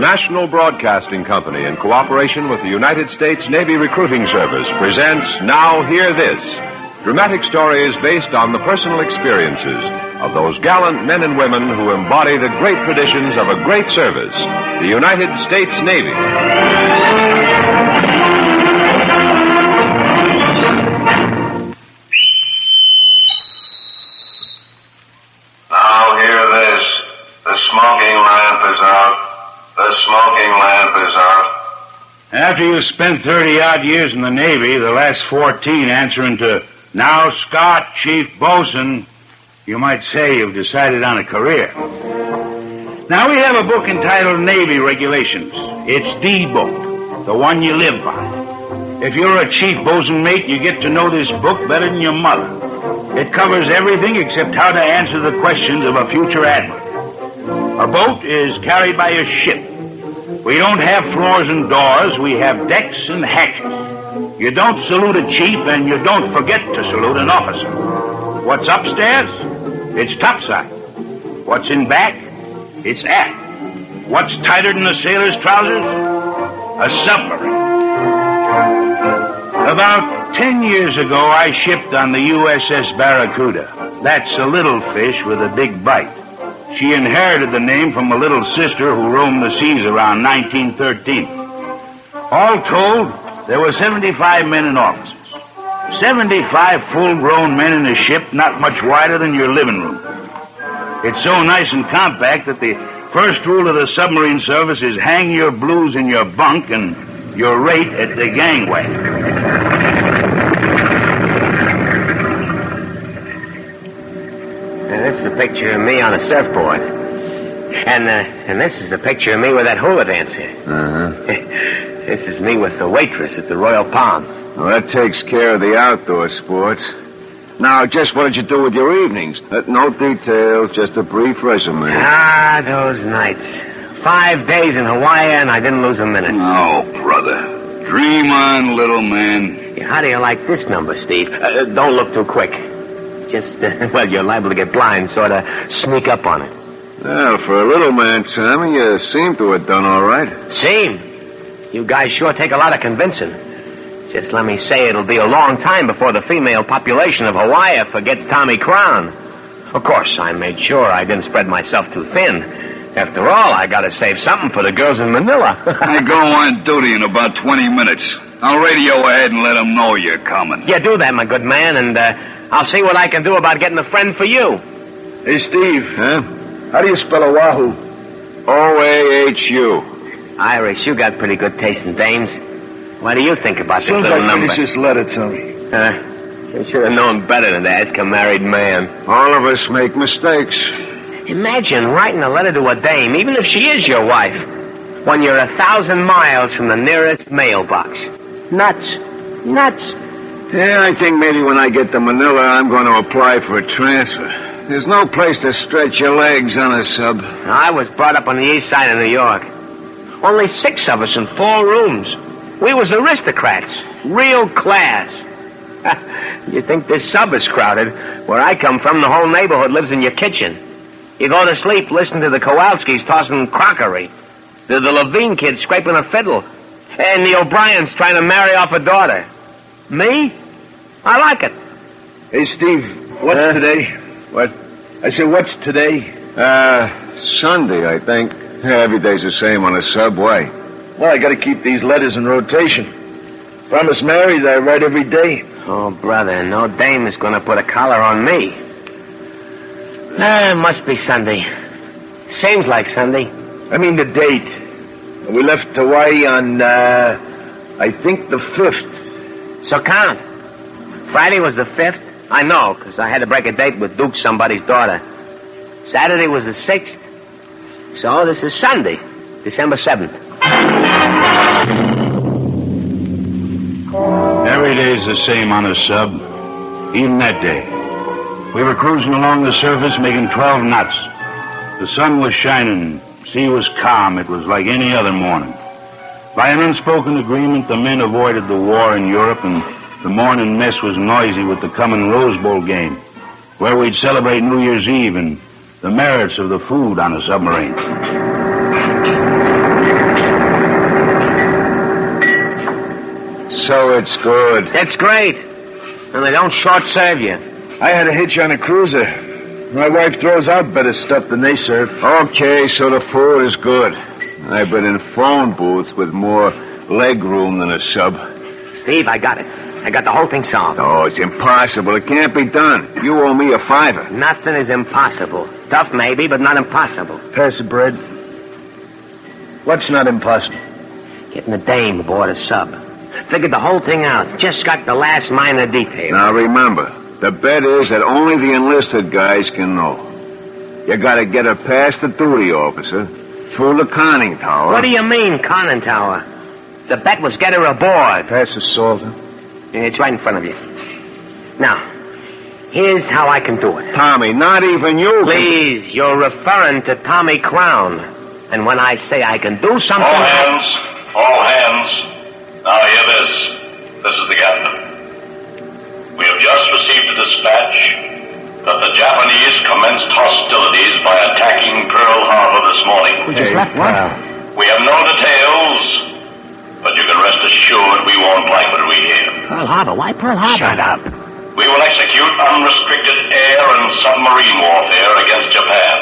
National Broadcasting Company, in cooperation with the United States Navy Recruiting Service, presents Now Hear This, dramatic stories based on the personal experiences of those gallant men and women who embody the great traditions of a great service, the United States Navy. Now hear this. The smoking lamp is out. The smoking lamp is out. After you spent 30-odd years in the Navy, the last 14 answering to, "Now Scott, Chief Bosun," you might say you've decided on a career. Now we have a book entitled Navy Regulations. It's the book, the one you live by. If you're a chief bosun mate, you get to know this book better than your mother. It covers everything except how to answer the questions of a future admiral. A boat is carried by a ship. We don't have floors and doors. We have decks and hatches. You don't salute a chief, and you don't forget to salute an officer. What's upstairs? It's topside. What's in back? It's aft. What's tighter than a sailor's trousers? A submarine. About 10 years ago, I shipped on the USS Barracuda. That's a little fish with a big bite. She inherited the name from a little sister who roamed the seas around 1913. All told, there were 75 men and officers. 75 full-grown men in a ship not much wider than your living room. It's so nice and compact that the first rule of the submarine service is hang your blues in your bunk and your rate at the gangway. This is a picture of me on a surfboard. And this is a picture of me with that hula dancer. This is me with the waitress at the Royal Palm. Well, that takes care of the outdoor sports. Now, just what did you do with your evenings? No details, just a brief resume. Ah, those nights. 5 days in Hawaii, and I didn't lose a minute. Oh, brother. Dream on, little man. Yeah, how do you like this number, Steve? Don't look too quick. Just, well, you're liable to get blind, sort of sneak up on it. Well, for a little man, Tommy, you seem to have done all right. Seem? You guys sure take a lot of convincing. Just let me say it'll be a long time before the female population of Hawaii forgets Tommy Crown. Of course, I made sure I didn't spread myself too thin. After all, I gotta save something for the girls in Manila. I go on duty in about 20 minutes. I'll radio ahead and let them know you're coming. Yeah, do that, my good man, and I'll see what I can do about getting a friend for you. Hey, Steve. Huh? How do you spell Oahu? O-A-H-U. Irish, you got pretty good taste in dames. What do you think about this little number? Finish this letter, Tommy. You should have known better than to ask a married man. All of us make mistakes. Imagine writing a letter to a dame, even if she is your wife, when you're 1,000 miles from the nearest mailbox. Nuts. Nuts. Yeah, I think maybe when I get to Manila, I'm going to apply for a transfer. There's no place to stretch your legs on a sub. I was brought up on the east side of New York. Only 6 of us in 4 rooms. We was aristocrats. Real class. You think this sub is crowded? Where I come from, the whole neighborhood lives in your kitchen. You go to sleep, listen to the Kowalskis tossing crockery. The Levine kid scraping a fiddle. And the O'Briens trying to marry off a daughter. Me? I like it. Hey, Steve, what's today? What? I said, what's today? Sunday, I think. Yeah, every day's the same on a subway. Well, I gotta keep these letters in rotation. If I'm married, I write every day. Oh, brother, no dame is gonna put a collar on me. It must be Sunday. Seems like Sunday. I mean the date. We left Hawaii on, I think the 5th. So count. Friday was the 5th. I know, because I had to break a date with Duke, somebody's daughter. Saturday was the 6th. So this is Sunday, December 7th. Every day's the same on a sub. Even that day. We were cruising along the surface making 12 knots. The sun was shining. Sea was calm. It was like any other morning. By an unspoken agreement, the men avoided the war in Europe, and the morning mess was noisy with the coming Rose Bowl game, where we'd celebrate New Year's Eve and the merits of the food on a submarine. So it's good. That's great. And they don't short-serve you. I had a hitch on a cruiser. My wife throws out better stuff than they serve. Okay, so the food is good. I've been in phone booths with more leg room than a sub. Steve, I got it. I got the whole thing solved. Oh, it's impossible. It can't be done. You owe me a $5. Nothing is impossible. Tough, maybe, but not impossible. Pass the bread. What's not impossible? Getting the dame aboard a sub. Figured the whole thing out. Just got the last minor detail. Now, remember, the bet is that only the enlisted guys can know. You gotta get her past the duty officer, through the conning tower. What do you mean, conning tower? The bet was get her aboard. Pass the salt. It's right in front of you. Now, here's how I can do it. Tommy, not even you. Please, you're referring to Tommy Crown. And when I say I can do something... All hands. All hands. Now hear this. This is the captain. We have just received a dispatch that the Japanese commenced hostilities by attacking Pearl Harbor this morning. We just left one. We have no details, but you can rest assured we won't like what we hear. Pearl Harbor? Why Pearl Harbor? Shut up. We will execute unrestricted air and submarine warfare against Japan.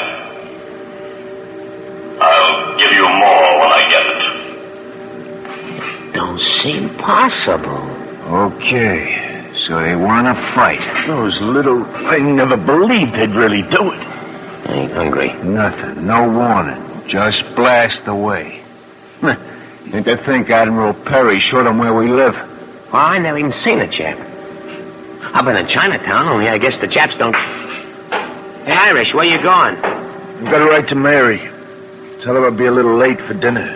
I'll give you more when I get it. Don't seem possible. Okay. So they want to fight. Those little... I never believed they'd really do it. I ain't hungry. Nothing. No warning. Just blast away. And to think Admiral Perry showed them where we live. Well, I never even seen a Jap. I've been in Chinatown, only I guess the Japs don't... Hey, Irish, where you going? I've got to write to Mary. Tell her I'll be a little late for dinner.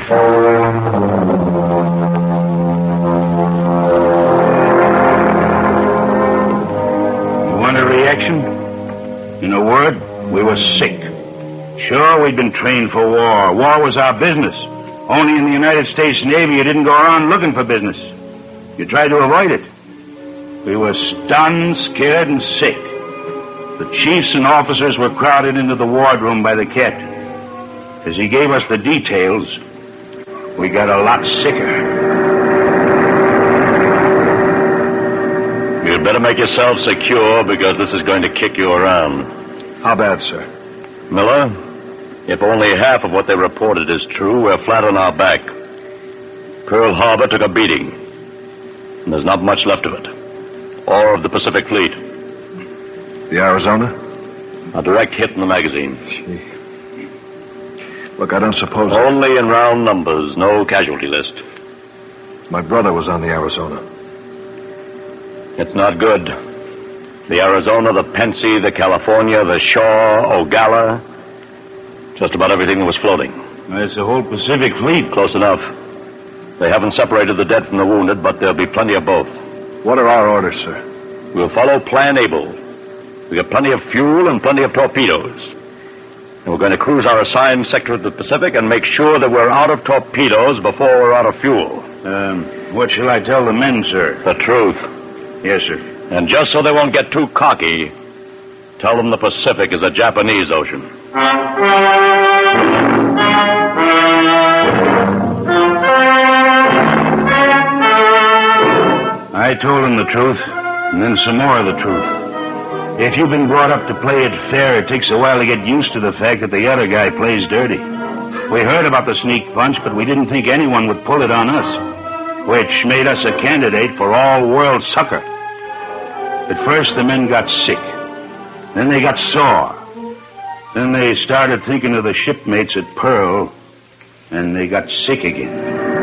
Reaction? In a word, we were sick. Sure, we'd been trained for war. War was our business. Only in the United States Navy you didn't go around looking for business. You tried to avoid it. We were stunned, scared, and sick. The chiefs and officers were crowded into the wardroom by the captain. As he gave us the details, we got a lot sicker. You'd better make yourself secure because this is going to kick you around. How bad, sir? Miller, if only half of what they reported is true, we're flat on our back. Pearl Harbor took a beating, and there's not much left of it. Or of the Pacific Fleet. The Arizona? A direct hit in the magazine. Gee. Look, I don't suppose... Only in round numbers, no casualty list. My brother was on the Arizona. It's not good. The Arizona, the Pensy, the California, the Shaw, Ogalla. Just about everything that was floating. That's the whole Pacific Fleet. Close enough. They haven't separated the dead from the wounded, but there'll be plenty of both. What are our orders, sir? We'll follow Plan Able. We got plenty of fuel and plenty of torpedoes. And we're going to cruise our assigned sector of the Pacific and make sure that we're out of torpedoes before we're out of fuel. What shall I tell the men, sir? The truth. Yes, sir. And just so they won't get too cocky, tell them the Pacific is a Japanese ocean. I told him the truth, and then some more of the truth. If you've been brought up to play it fair, it takes a while to get used to the fact that the other guy plays dirty. We heard about the sneak punch, but we didn't think anyone would pull it on us, which made us a candidate for all-world succor. At first, the men got sick. Then they got sore. Then they started thinking of the shipmates at Pearl, and they got sick again.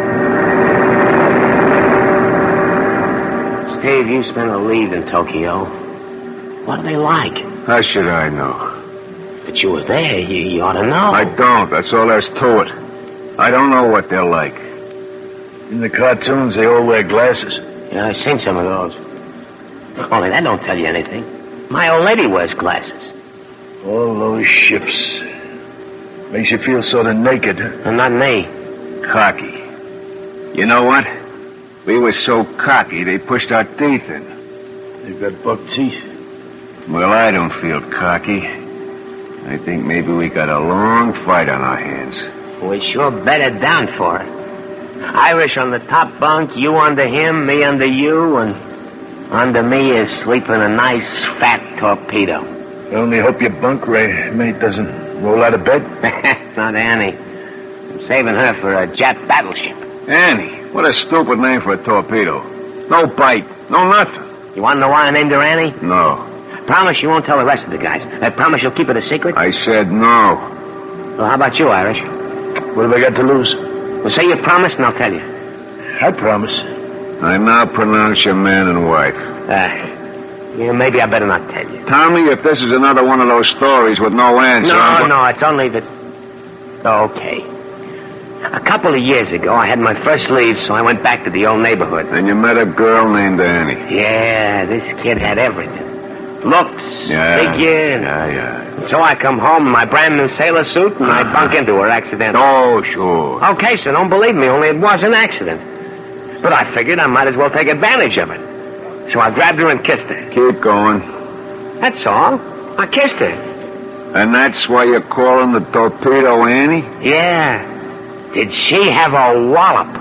Steve, you spent a leave in Tokyo. What are they like? How should I know? But you were there. You ought to know. I don't. That's all there's to it. I don't know what they're like. In the cartoons, they all wear glasses. Yeah, I've seen some of those. Only that don't tell you anything. My old lady wears glasses. All those ships. Makes you feel sort of naked. And not me. Cocky. You know what? We were so cocky, they pushed our teeth in. They've got buck teeth. Well, I don't feel cocky. I think maybe we got a long fight on our hands. We sure bedded down for it. Irish on the top bunk, you under him, me under you, and under me is sleeping a nice fat torpedo. I only hope your bunk mate doesn't roll out of bed. Not Annie. I'm saving her for a Jap battleship. Annie? What a stupid name for a torpedo. No bite, no nothing. You want to know why I named her Annie? No. Promise you won't tell the rest of the guys. I promise you'll keep it a secret? I said no. Well, how about you, Irish? What have I got to lose? Well, say you promise and I'll tell you. I promise. I now pronounce you man and wife. Yeah, maybe I better not tell you. Tommy, if this is another one of those stories with no answer... No, it's only that... Okay. A couple of years ago, I had my first leave, so I went back to the old neighborhood. And you met a girl named Annie. Yeah, this kid had everything. Looks, figure. Yeah. So I come home in my brand new sailor suit, and I bunk into her accidentally. Oh, sure. Okay, so don't believe me, only it was an accident. But I figured I might as well take advantage of it. So I grabbed her and kissed her. Keep going. That's all. I kissed her. And that's why you're calling the torpedo Annie? Yeah. Did she have a wallop?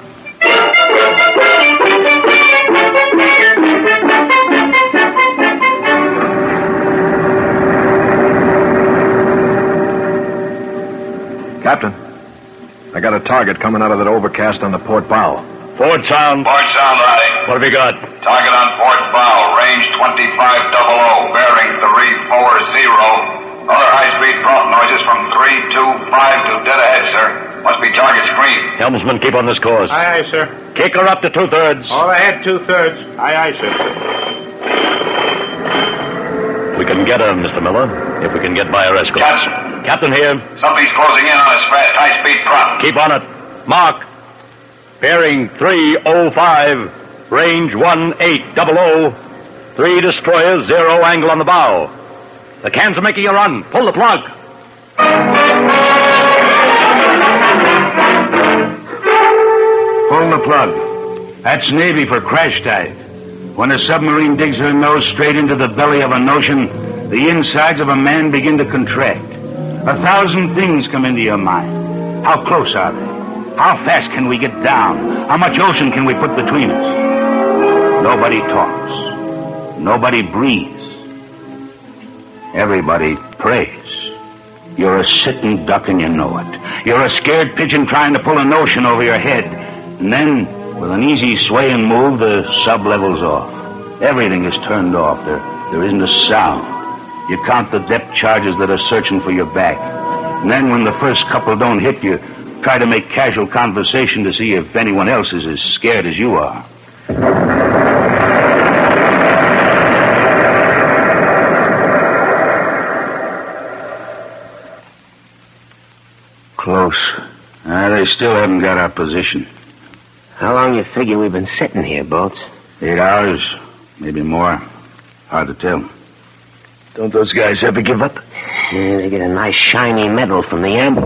Captain, I got a target coming out of that overcast on the port bow. Port sound. Port sound, aye. What have you got? Target on port bow, range 2500, bearing 340. Other high-speed prompt noises from 325 to dead ahead, sir. Must be target screen. Helmsman, keep on this course. Aye, aye, sir. Kick her up to 2/3. All ahead, 2/3. Aye, aye, sir. We can get her, Mr. Miller, if we can get by her escort. Captain here. Somebody's closing in on us fast. High-speed prompt. Keep on it. Mark. Bearing 305. Range 1800. 3 destroyers, 0 angle on the bow. The cans are making a run. Pull the plug. Pull the plug. That's Navy for crash dive. When a submarine digs her nose straight into the belly of an ocean, the insides of a man begin to contract. 1,000 things come into your mind. How close are they? How fast can we get down? How much ocean can we put between us? Nobody talks. Nobody breathes. Everybody prays. You're a sitting duck and you know it. You're a scared pigeon trying to pull an ocean over your head. And then, with an easy swaying move, the sub levels off. Everything is turned off. There isn't a sound. You count the depth charges that are searching for your back. And then when the first couple don't hit you, try to make casual conversation to see if anyone else is as scared as you are. Close. They still haven't got our position. How long you figure we've been sitting here, Boats? 8 hours, maybe more. Hard to tell. Don't those guys ever give up? Yeah, they get a nice shiny medal from the emblem.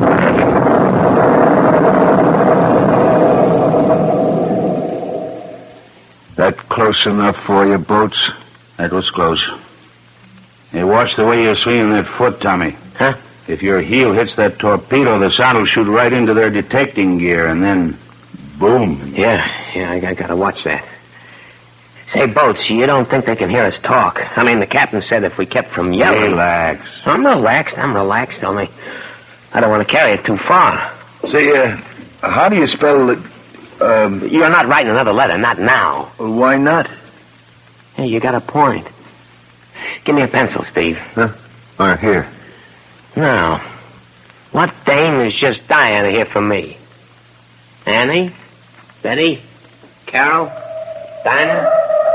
That close enough for you, Boats? That was close. Hey, watch the way you're swinging that foot, Tommy. Huh? If your heel hits that torpedo, the sound will shoot right into their detecting gear, and then, boom. Yeah, I gotta watch that. Say, Boats, you don't think they can hear us talk? I mean, the captain said if we kept from yelling... Relax. I'm relaxed, only I don't want to carry it too far. Say, how do you spell it? You're not writing another letter, not now. Why not? Hey, you got a point. Give me a pencil, Steve. Huh? Here. Now, what dame is just dying to hear from me? Annie? Betty? Carol? Dinah?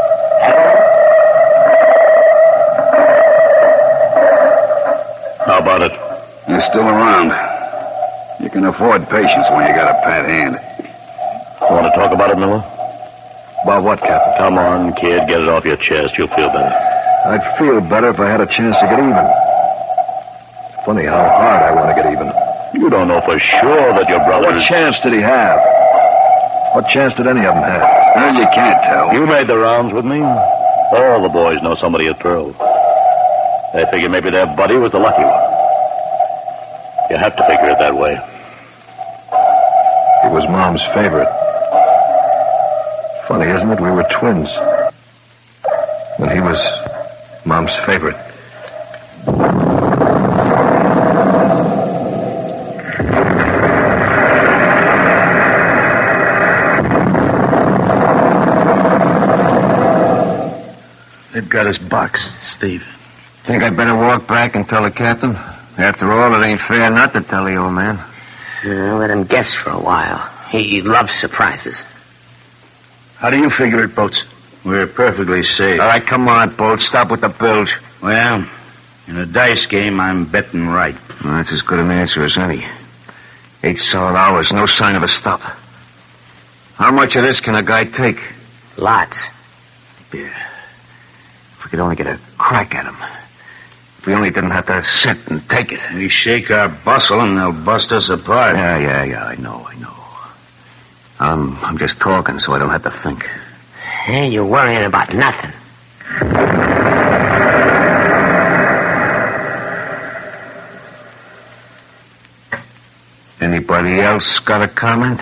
How about it? You're still around. You can afford patience when you got a pat hand. Want to talk about it, Miller? About what, Captain? Come on, kid. Get it off your chest. You'll feel better. I'd feel better if I had a chance to get even. It's funny how hard I want to get even. You don't know for sure that your brother... What chance did he have? What chance did any of them have? Well, you can't tell. You made the rounds with me. All the boys know somebody at Pearl. They figure maybe their buddy was the lucky one. You have to figure it that way. He was Mom's favorite. Funny, isn't it? We were twins. And he was Mom's favorite. They've got us boxed, Steve. Think I'd better walk back and tell the captain? After all, it ain't fair not to tell the old man. Let him guess for a while. He loves surprises. How do you figure it, Boats? We're perfectly safe. All right, come on, Boat. Stop with the bilge. Well, in a dice game, I'm betting right. Well, that's as good an answer as any. 8 solid hours, no sign of a stop. How much of this can a guy take? Lots. Yeah. If we could only get a crack at him. If we only didn't have to sit and take it. We shake our bustle and they'll bust us apart. Yeah, I know. I'm just talking so I don't have to think. Hey, you're worrying about nothing. Anybody else got a comment?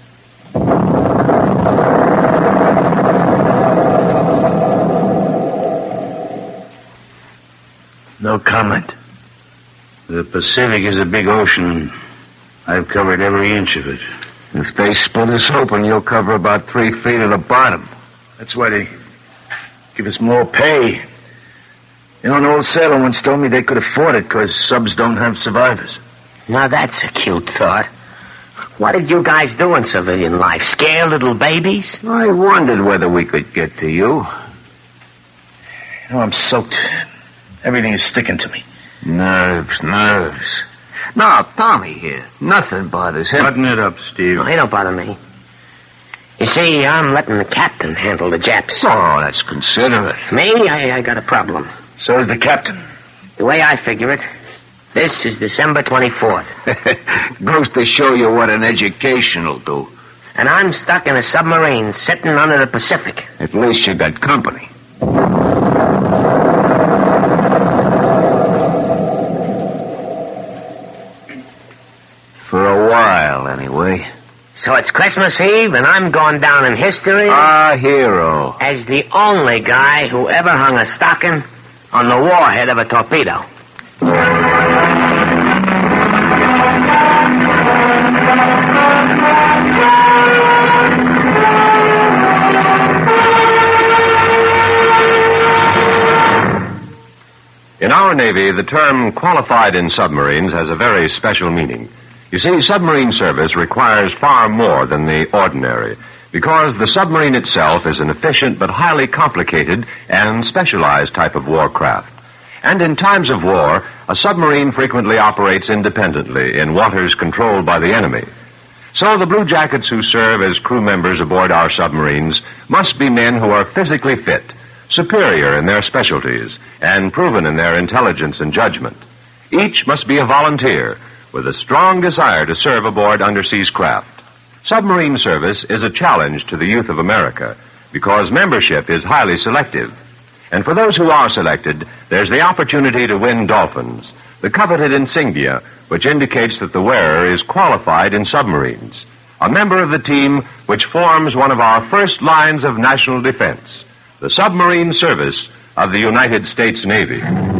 No comment. The Pacific is a big ocean, and I've covered every inch of it. If they split us open, you'll cover about 3 feet of the bottom. That's why they give us more pay. You know, an old sailor once told me they could afford it because subs don't have survivors. Now, that's a cute thought. What did you guys do in civilian life? Scare little babies? I wondered whether we could get to you. You know, I'm soaked. Everything is sticking to me. Nerves. No, Tommy here. Nothing bothers him. Button it up, Steve. No, he don't bother me. You see, I'm letting the captain handle the Japs. Oh, that's considerate. Me? I got a problem. So is the captain. The way I figure it, this is December 24th. Goes to show you what an education will do. And I'm stuck in a submarine sitting under the Pacific. At least you got company. For a while, anyway. So it's Christmas Eve, and I'm going down in history... Our hero. ...as the only guy who ever hung a stocking on the warhead of a torpedo. In our Navy, the term qualified in submarines has a very special meaning. You see, submarine service requires far more than the ordinary, because the submarine itself is an efficient but highly complicated and specialized type of warcraft. And in times of war, a submarine frequently operates independently in waters controlled by the enemy. So the Blue Jackets who serve as crew members aboard our submarines must be men who are physically fit, superior in their specialties, and proven in their intelligence and judgment. Each must be a volunteer with a strong desire to serve aboard undersea craft. Submarine service is a challenge to the youth of America because membership is highly selective. And for those who are selected, there's the opportunity to win dolphins, the coveted insignia which indicates that the wearer is qualified in submarines, a member of the team which forms one of our first lines of national defense, the submarine service of the United States Navy.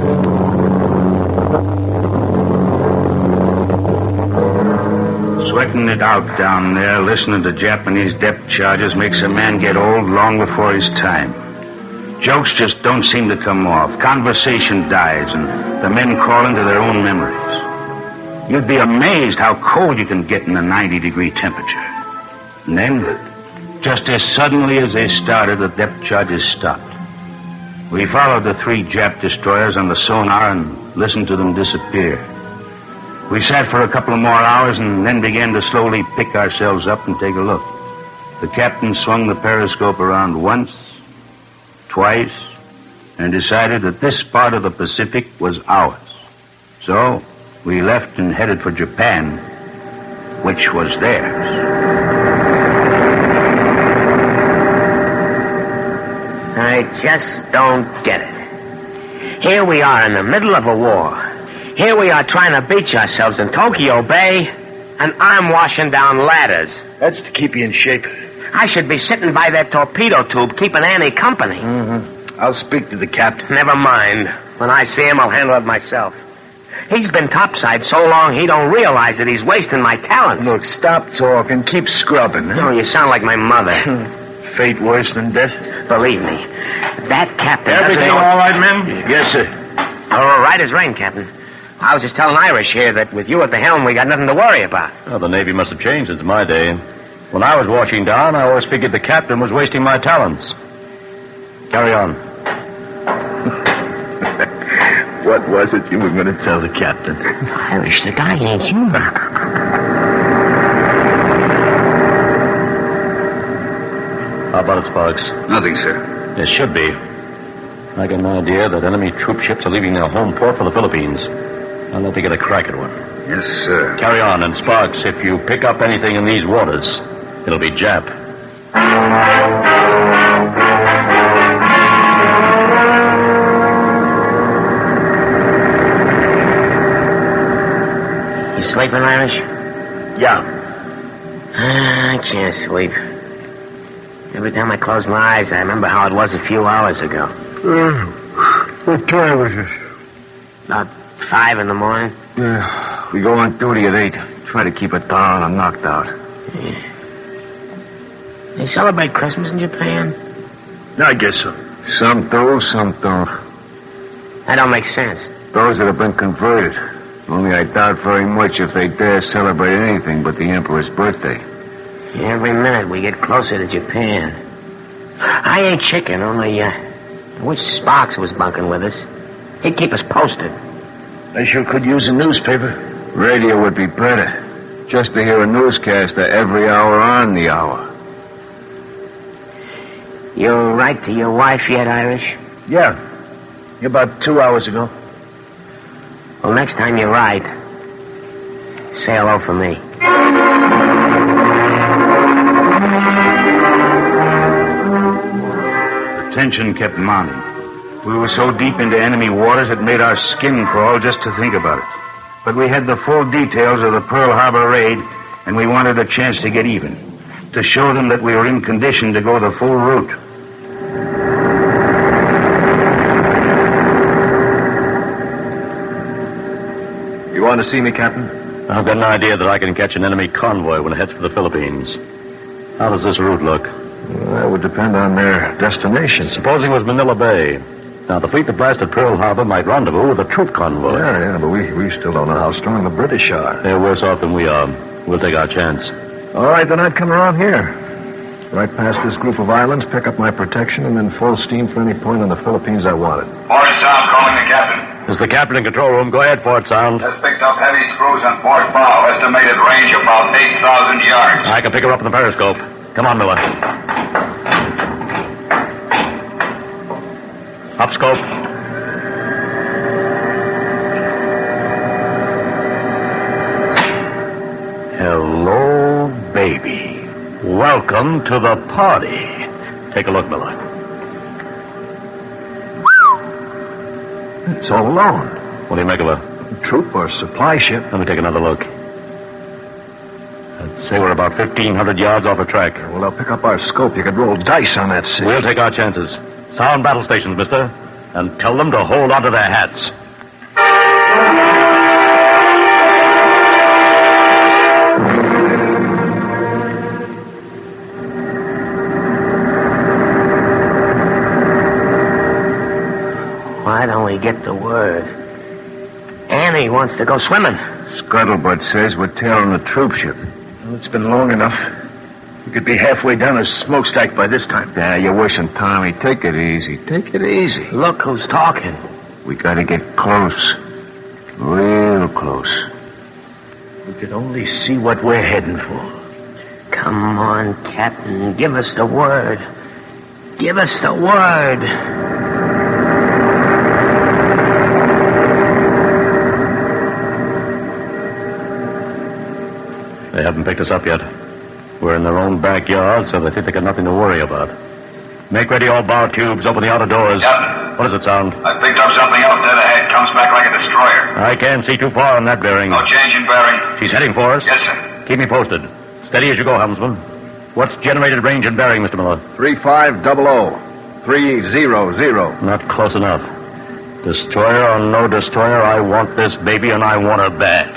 Sweating it out down there, listening to Japanese depth charges makes a man get old long before his time. Jokes just don't seem to come off. Conversation dies, and the men crawl into their own memories. You'd be amazed how cold you can get in a 90-degree temperature. And then, just as suddenly as they started, the depth charges stopped. We followed the 3 Jap destroyers on the sonar and listened to them disappear. We sat for a couple of more hours and then began to slowly pick ourselves up and take a look. The captain swung the periscope around once, twice, and decided that this part of the Pacific was ours. So we left and headed for Japan, which was theirs. I just don't get it. Here we are in the middle of a war. Here we are trying to beach ourselves in Tokyo Bay, And I'm washing down ladders. That's to keep you in shape. I should be sitting by that torpedo tube keeping Annie company. Mm-hmm. I'll speak to the captain. Never mind. When I see him, I'll handle it myself. He's been topside so long he don't realize that he's wasting my talents. Look, stop talking. Keep scrubbing. Huh? No, you sound like my mother. Fate worse than death? Believe me, that captain... Everything all right, men? Yes, sir. All right as rain, Captain. I was just telling Irish here that with you at the helm, we got nothing to worry about. Well, the Navy must have changed since my day. When I was washing down, I always figured the captain was wasting my talents. Carry on. What was it you were going to tell the captain? Irish, the guy ain't human. How about it, Sparks? Nothing, sir. It should be. I got an idea that enemy troop ships are leaving their home port for the Philippines. I'll let you get a crack at one. Yes, sir. Carry on, and Sparks, if you pick up anything in these waters, it'll be Jap. You sleeping, Irish? Yeah. I can't sleep. Every time I close my eyes, I remember how it was a few hours ago. What time was it? About 5 in the morning. Yeah. We go on duty at 8. Try to keep it down and knocked out. Yeah. They celebrate Christmas in Japan? I guess so. Some do, some don't. That don't make sense. Those that have been converted. Only I doubt very much if they dare celebrate anything but the Emperor's birthday. Every minute we get closer to Japan. I ain't chicken, only, I wish Sparks was bunking with us. He'd keep us posted. I sure could use a newspaper. Radio would be better. Just to hear a newscaster every hour on the hour. You write to your wife yet, Irish? Yeah. About 2 hours ago. Well, next time you write, say hello for me. The tension kept mounting. We were so deep into enemy waters it made our skin crawl just to think about it. But we had the full details of the Pearl Harbor raid, and we wanted a chance to get even, to show them that we were in condition to go the full route. You want to see me, Captain? I've got an idea that I can catch an enemy convoy when it heads for the Philippines. How does this route look? Well, that would depend on their destination. Supposing it was Manila Bay. Now, the fleet that blasted Pearl Harbor might rendezvous with a troop convoy. Yeah, but we still don't know how strong the British are. They're worse off than we are. We'll take our chance. All right, then I'd come around here. Right past this group of islands, pick up my protection, and then full steam for any point in the Philippines I wanted. Port Sound calling the captain. This is the captain in control room. Go ahead, Fort Sound. Just picked up heavy screws on port bow. Estimated range about 8,000 yards. I can pick her up in the periscope. Come on, Miller. Up scope. Hello, baby. Welcome to the party. Take a look, Miller. It's all alone. What do you make of a Troop or supply ship. Let me take another look. I'd say we're about 1,500 yards off a track. Well, they'll pick up our scope. You could roll dice on that sea. We'll take our chances. Sound battle stations, mister, and tell them to hold onto their hats. Why don't we get the word? Annie wants to go swimming. Scuttlebutt says we're tailing a troop ship. Well, it's been long enough. We could be halfway down a smokestack by this time. Yeah, you're wishing, Tommy. Take it easy. Take it easy. Look who's talking. We gotta get close. Real close. We could only see what we're heading for. Come on, Captain. Give us the word. Give us the word. They haven't picked us up yet. We're in their own backyard, so they think they got nothing to worry about. Make ready all bar tubes. Open the outer doors. Captain. What does it sound? I picked up something else dead ahead. Come comes back like a destroyer. I can't see too far on that bearing. No change in bearing. She's heading for us? Yes, sir. Keep me posted. Steady as you go, helmsman. What's generated range and bearing, Mr. Miller? 3500. 300. Not close enough. Destroyer or no destroyer, I want this baby, and I want her bad.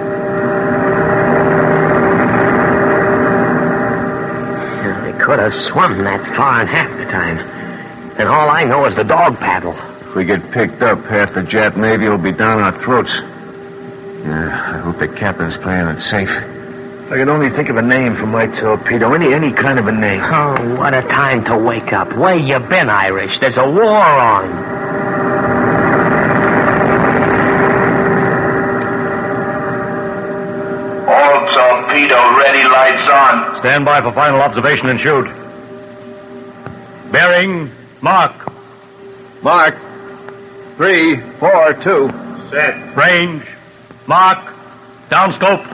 They could have swum that far in half the time. And all I know is the dog paddle. If we get picked up, half the Jap Navy will be down our throats. Yeah, I hope the captain's playing it safe. I can only think of a name for my torpedo. Any kind of a name. Oh, what a time to wake up. Where you been, Irish? There's a war on. All torpedo ready, lights on. Stand by for final observation and shoot. Bearing, mark. Mark. 342. Set. Range, mark. Downscope.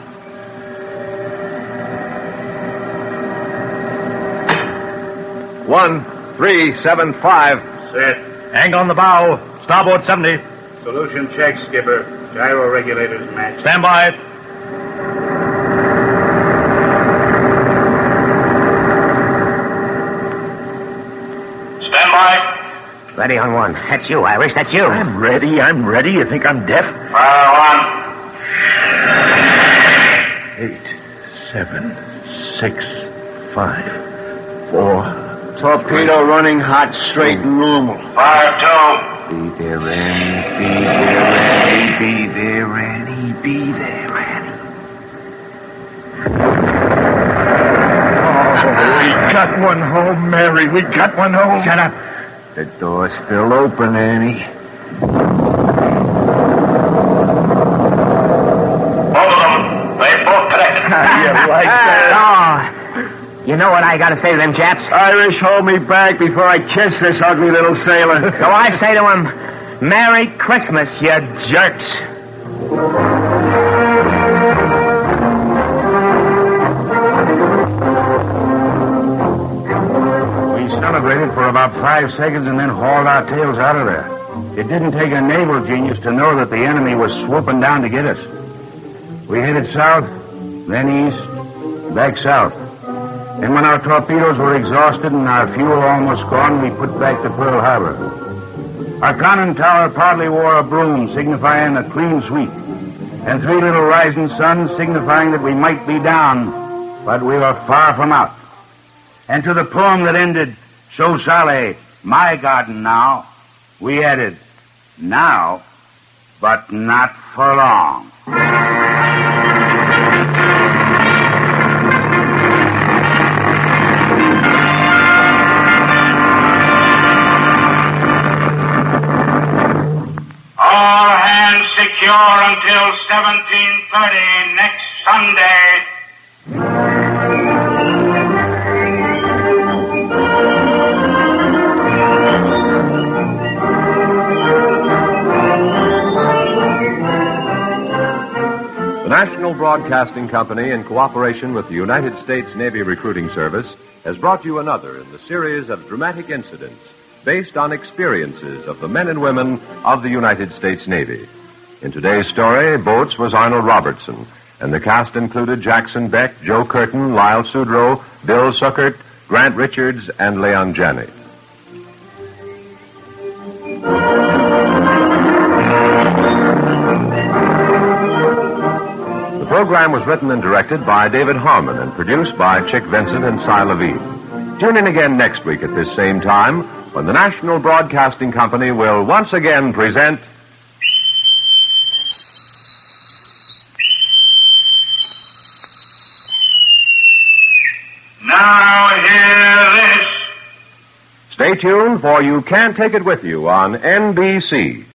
1375. Set. Angle on the bow. Starboard 70. Solution check, skipper. Gyro regulators matched. Stand by. Stand by. Ready on one. That's you, Irish. That's you. I'm ready. You think I'm deaf? Fire 8, 7, 6, 5, 4. Torpedo running hot, straight, and normal. on. Fire 2. Be there, Annie. Be there, Annie. Be there, Annie. Be there, Annie. Oh, we got one home, Mary. We got one home. Shut up. The door's still open, Annie. Both of them. They both connected. You like that? Oh, you know what I got to say to them Japs? Irish, hold me back before I kiss this ugly little sailor. So I say to them, Merry Christmas, you jerks. We celebrated for about 5 seconds and then hauled our tails out of there. It didn't take a naval genius to know that the enemy was swooping down to get us. We headed south, then east, back south. And when our torpedoes were exhausted and our fuel almost gone, we put back to Pearl Harbor. Our conning tower proudly wore a broom signifying a clean sweep, and 3 little rising suns signifying that we might be down, but we were far from out. And to the poem that ended, "So Sale, my garden now," we added, "Now, but not for long." All hands secure until 17:30 next Sunday. The National Broadcasting Company, in cooperation with the United States Navy Recruiting Service, has brought you another in the series of dramatic incidents based on experiences of the men and women of the United States Navy. In today's story, Boats was Arnold Robertson, and the cast included Jackson Beck, Joe Curtin, Lyle Sudrow, Bill Suckert, Grant Richards, and Leon Janney. The program was written and directed by David Harmon and produced by Chick Vincent and Cy Levine. Tune in again next week at this same time when the National Broadcasting Company will once again present Now hear this. Stay tuned, for you can't take it with you on NBC.